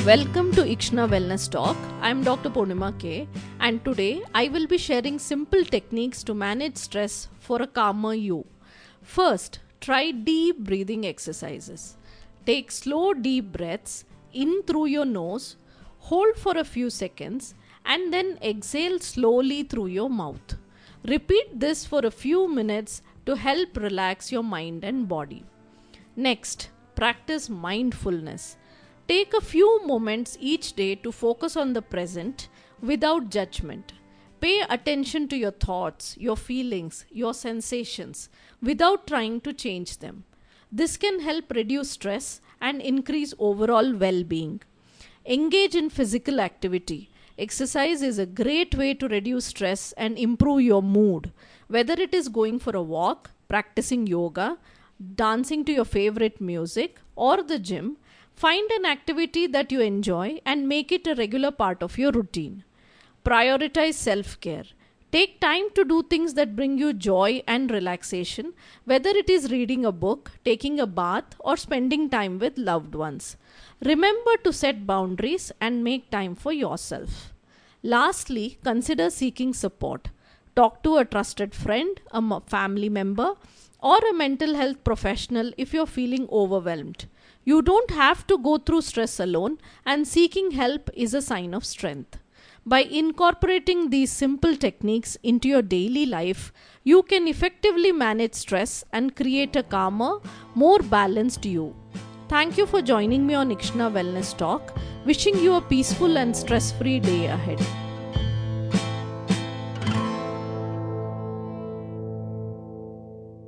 Welcome to Ikshna Wellness Talk. I'm Dr. Purnima K, and today I will be sharing simple techniques to manage stress for a calmer you. First, try deep breathing exercises. Take slow deep breaths in through your nose, hold for a few seconds, and then exhale slowly through your mouth. Repeat this for a few minutes to help relax your mind and body. Next, practice mindfulness. Take a few moments each day to focus on the present without judgment. Pay attention to your thoughts, your feelings, your sensations without trying to change them. This can help reduce stress and increase overall well being. Engage in physical activity. Exercise is a great way to reduce stress and improve your mood. Whether it is going for a walk, practicing yoga, dancing to your favorite music, or the gym, find an activity that you enjoy and make it a regular part of your routine. Prioritize self care. Take time to do things that bring you joy and relaxation, whether it is reading a book, taking a bath, or spending time with loved ones. Remember to set boundaries and make time for yourself. Lastly, consider seeking support. Talk to a trusted friend, a family member, or a mental health professional if you're feeling overwhelmed. You don't have to go through stress alone, and seeking help is a sign of strength. By incorporating these simple techniques into your daily life, you can effectively manage stress and create a calmer, more balanced you. Thank you for joining me on Ikshna Wellness Talk. Wishing you a peaceful and stress-free day ahead.